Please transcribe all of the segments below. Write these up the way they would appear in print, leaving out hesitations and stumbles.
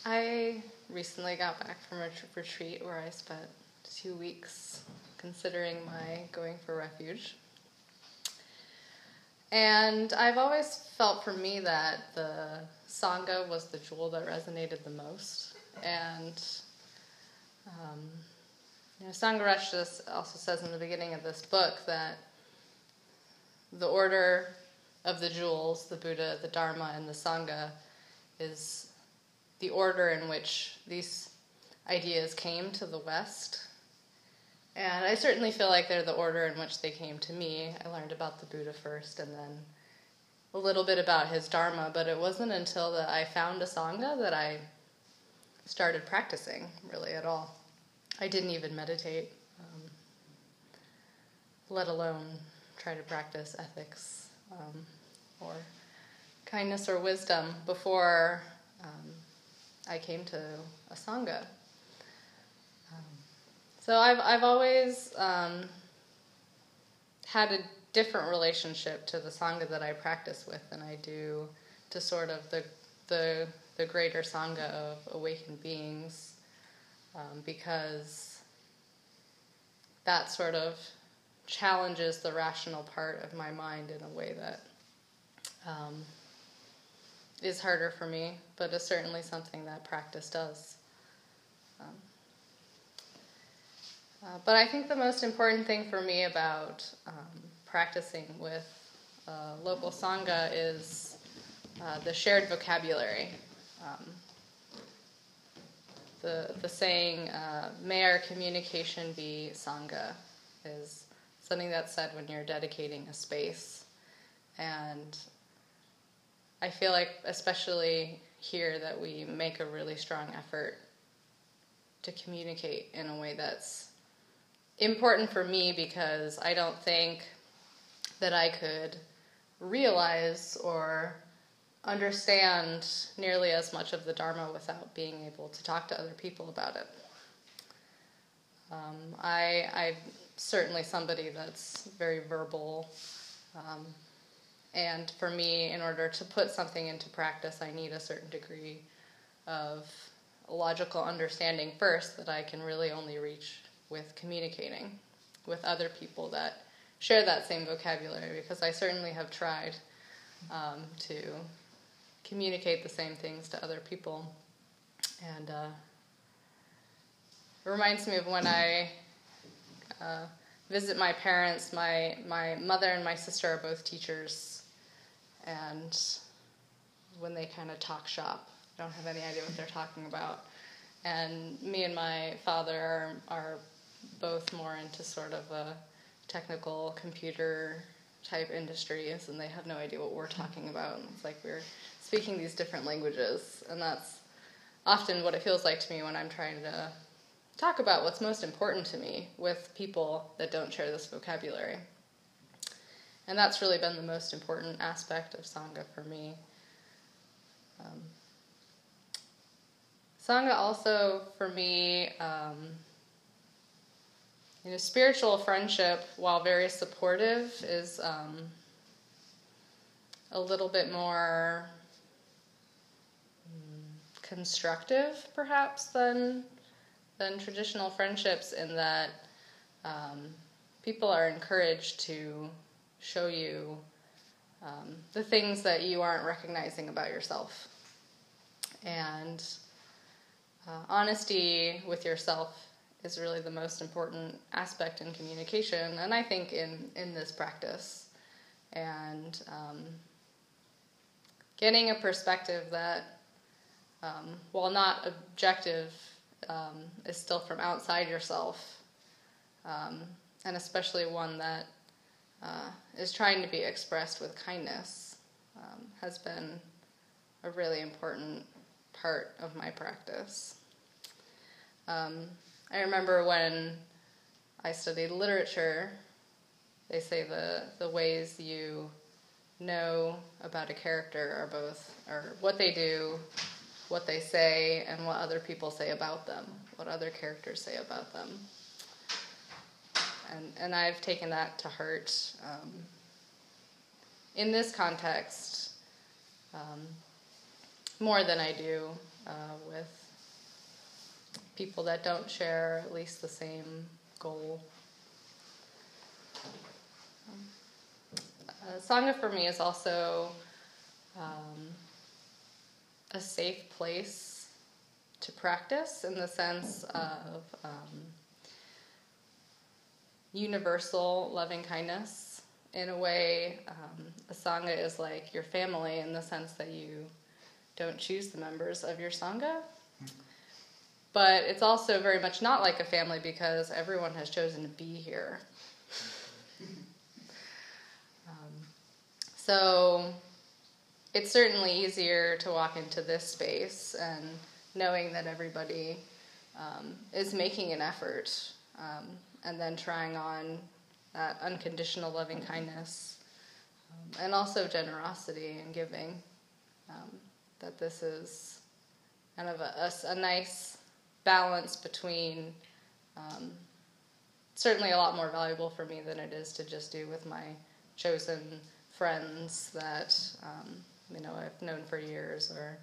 I recently got back from a retreat where I spent 2 weeks considering my going for refuge. And I've always felt for me that the Sangha was the jewel that resonated the most. And Sangharakshita also says in the beginning of this book that the order of the jewels, the Buddha, the Dharma, and the Sangha, is the order in which these ideas came to the West. And I certainly feel like they're the order in which they came to me. I learned about the Buddha first and then a little bit about his Dharma, but it wasn't until that I found a Sangha that I started practicing really at all. I didn't even meditate, let alone try to practice ethics or kindness or wisdom before I came to a Sangha. So I've always had a different relationship to the Sangha that I practice with than I do to sort of the greater Sangha of awakened beings, because that sort of challenges the rational part of my mind in a way that is harder for me, but is certainly something that practice does. But I think the most important thing for me about practicing with local Sangha is the shared vocabulary. The saying, may our communication be Sangha, is something that's said when you're dedicating a space. And I feel like, especially here, that we make a really strong effort to communicate in a way that's important for me, because I don't think that I could realize or understand nearly as much of the Dharma without being able to talk to other people about it. I'm certainly somebody that's very verbal, and for me, in order to put something into practice, I need a certain degree of logical understanding first that I can really only reach with communicating with other people that share that same vocabulary, because I certainly have tried to communicate the same things to other people. And it reminds me of when I visit my parents. My mother and my sister are both teachers, and when they kind of talk shop, I don't have any idea what they're talking about. And me and my father are both more into sort of a technical computer type industries, and they have no idea what we're talking about. And it's like we're speaking these different languages, and that's often what it feels like to me when I'm trying to talk about what's most important to me with people that don't share this vocabulary. And that's really been the most important aspect of Sangha for me. Sangha also, for me, spiritual friendship, while very supportive, is a little bit more constructive, perhaps, than traditional friendships, in that people are encouraged to show you the things that you aren't recognizing about yourself. And honesty with yourself is really the most important aspect in communication, and I think in this practice. And getting a perspective that, while not objective, is still from outside yourself, and especially one that is trying to be expressed with kindness, has been a really important part of my practice. I remember when I studied literature, they say the ways you know about a character are what they do, what they say, and what other people say about them, what other characters say about them. And I've taken that to heart. In this context, more than I do with people that don't share at least the same goal. Sangha for me is also a safe place to practice, in the sense of universal loving kindness. In a way, a Sangha is like your family, in the sense that you don't choose the members of your Sangha. But it's also very much not like a family, because everyone has chosen to be here. So it's certainly easier to walk into this space and knowing that everybody is making an effort, and then trying on that unconditional loving kindness, and also generosity and giving, that this is kind of a nice balance between, certainly a lot more valuable for me than it is to just do with my chosen friends that I've known for years, or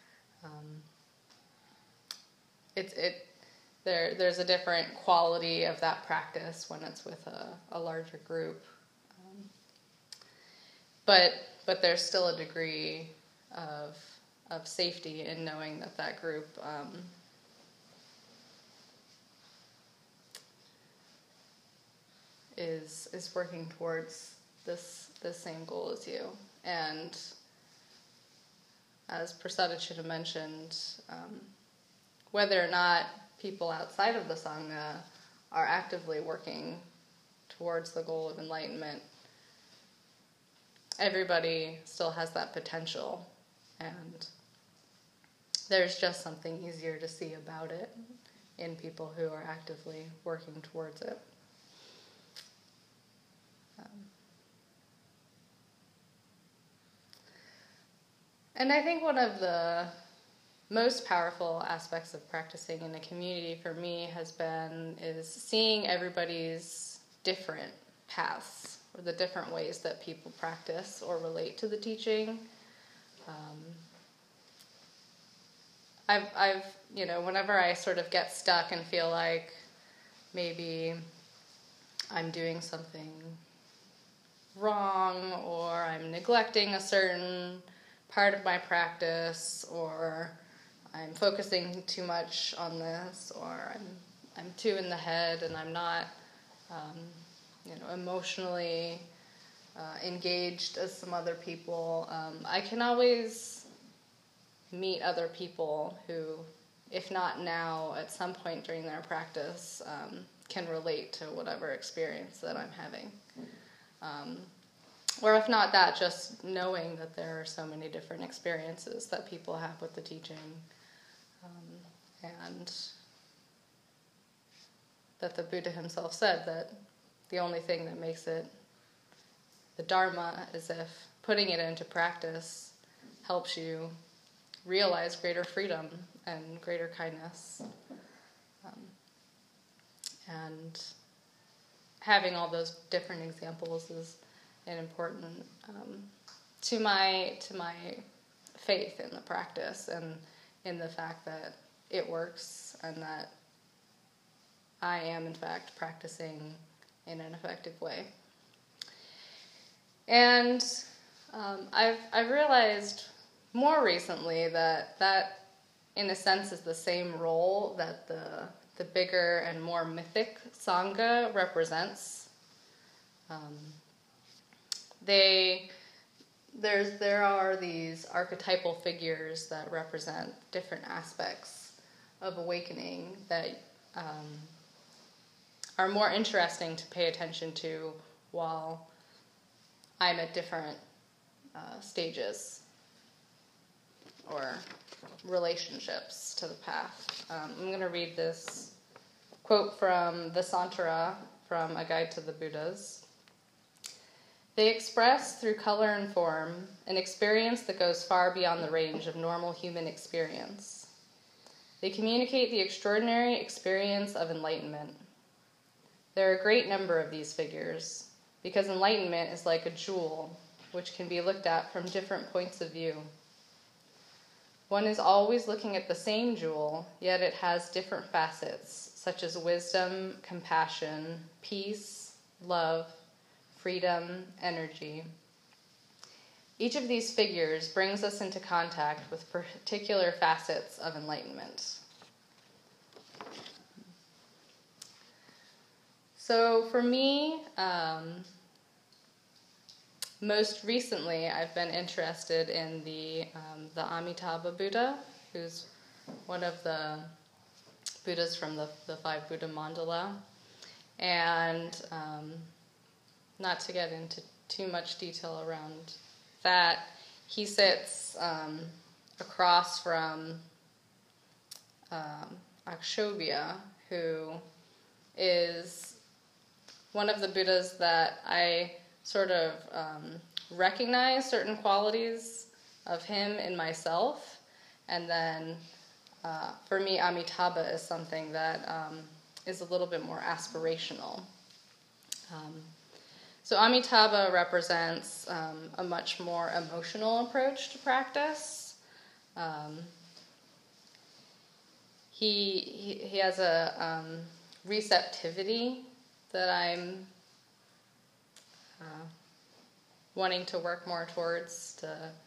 there's a different quality of that practice when it's with a larger group, but there's still a degree of safety in knowing that group is working towards this same goal as you. And as Prasad should have mentioned, whether or not people outside of the Sangha are actively working towards the goal of enlightenment, everybody still has that potential, and there's just something easier to see about it in people who are actively working towards it. And I think one of the most powerful aspects of practicing in a community for me is seeing everybody's different paths, or the different ways that people practice or relate to the teaching. Whenever I sort of get stuck and feel like maybe I'm doing something wrong, or I'm neglecting a certain part of my practice, or I'm focusing too much on this, or I'm too in the head and I'm not emotionally engaged as some other people, I can always meet other people who, if not now, at some point during their practice, can relate to whatever experience that I'm having. Or if not that, just knowing that there are so many different experiences that people have with the teaching, and that the Buddha himself said that the only thing that makes it the Dharma is if putting it into practice helps you realize greater freedom and greater kindness. And having all those different examples is an important to my faith in the practice, and in the fact that it works, and that I am in fact practicing in an effective way. And I've realized more recently that in a sense is the same role that the bigger and more mythic Sangha represents. There are these archetypal figures that represent different aspects of awakening that are more interesting to pay attention to while I'm at different stages or relationships to the path. I'm going to read this quote from the Santara from A Guide to the Buddhas. They express, through color and form, an experience that goes far beyond the range of normal human experience. They communicate the extraordinary experience of enlightenment. There are a great number of these figures, because enlightenment is like a jewel, which can be looked at from different points of view. One is always looking at the same jewel, yet it has different facets, such as wisdom, compassion, peace, love, freedom, energy. Each of these figures brings us into contact with particular facets of enlightenment. So for me, most recently, I've been interested in the Amitabha Buddha, who's one of the Buddhas from the five Buddha mandala. And not to get into too much detail around that, he sits across from Akshobhya, who is one of the Buddhas that I sort of recognize certain qualities of him in myself. And then for me, Amitabha is something that is a little bit more aspirational. So Amitabha represents a much more emotional approach to practice. He has a receptivity that I'm wanting to work more towards.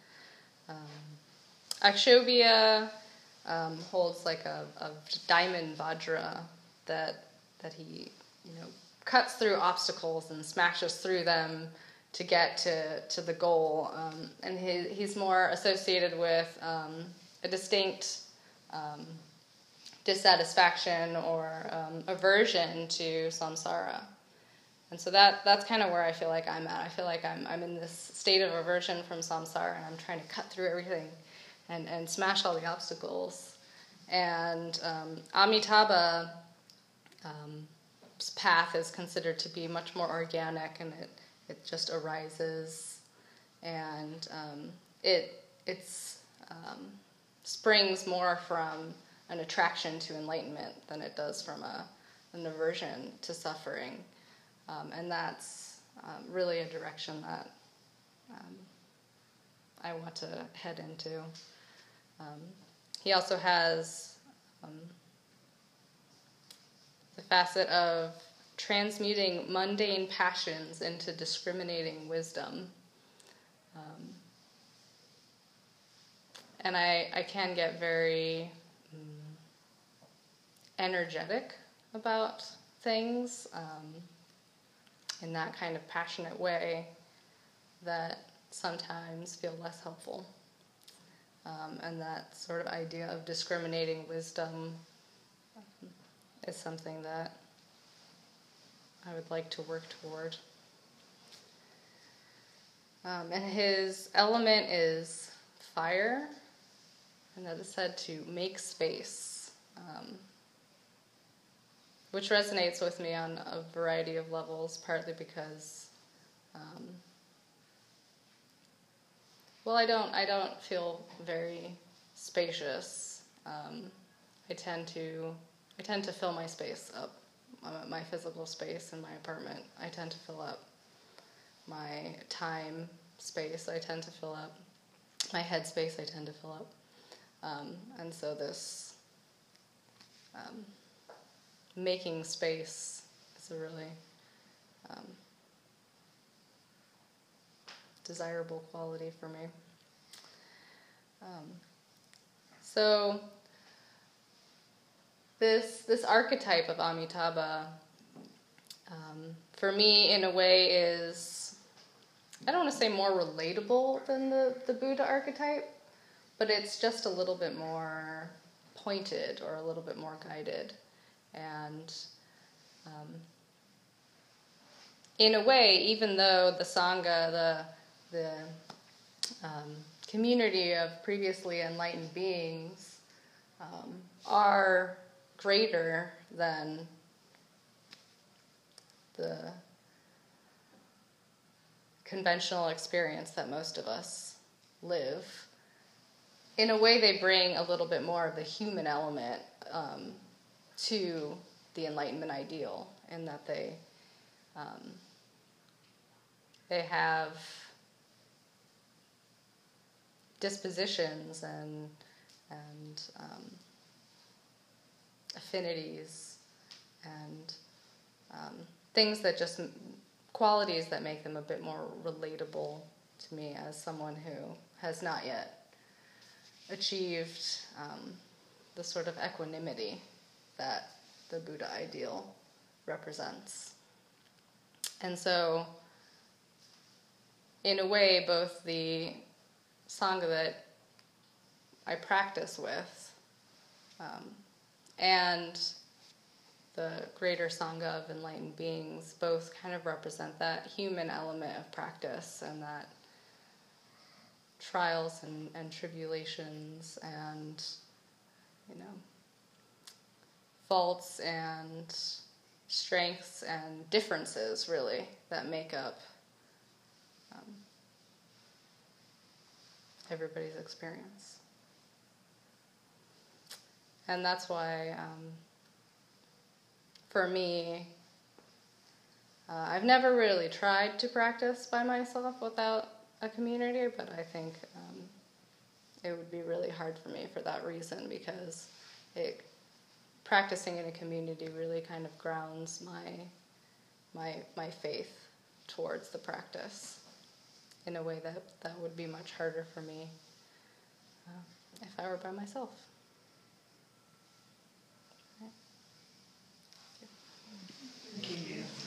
Akshobhya holds like a diamond vajra that he cuts through obstacles and smashes through them to get to the goal, and he's more associated with a distinct dissatisfaction or aversion to samsara. And so that's kind of where I feel like I'm at. I feel like I'm in this state of aversion from samsara, and I'm trying to cut through everything and smash all the obstacles. And Amitabha's path is considered to be much more organic, and it just arises, and it springs more from an attraction to enlightenment than it does from an aversion to suffering. And that's really a direction that I want to head into. He also has the facet of transmuting mundane passions into discriminating wisdom. And I can get very energetic about things in that kind of passionate way that sometimes feel less helpful. And that sort of idea of discriminating wisdom is something that I would like to work toward. And his element is fire, and that is said to make space, which resonates with me on a variety of levels, partly because, I don't feel very spacious. I tend to fill my space up, my physical space in my apartment. I tend to fill up my time space. I tend to fill up my head space. I tend to fill up, and so this making space is a really desirable quality for me. So this archetype of Amitabha, for me, in a way, is, I don't want to say more relatable than the Buddha archetype, but it's just a little bit more pointed or a little bit more guided. And in a way, even though the Sangha, the community of previously enlightened beings are greater than the conventional experience that most of us live, in a way they bring a little bit more of the human element to the Enlightenment ideal, in that they have dispositions and and affinities and things that just, qualities that make them a bit more relatable to me as someone who has not yet achieved the sort of equanimity that the Buddha ideal represents. And so, in a way, both the Sangha that I practice with and the greater Sangha of enlightened beings both kind of represent that human element of practice, and that trials and tribulations and, faults and strengths and differences, really, that make up everybody's experience. And that's why, for me, I've never really tried to practice by myself without a community, but I think it would be really hard for me for that reason, because practicing in a community really kind of grounds my faith towards the practice in a way that would be much harder for me if I were by myself. Thank you.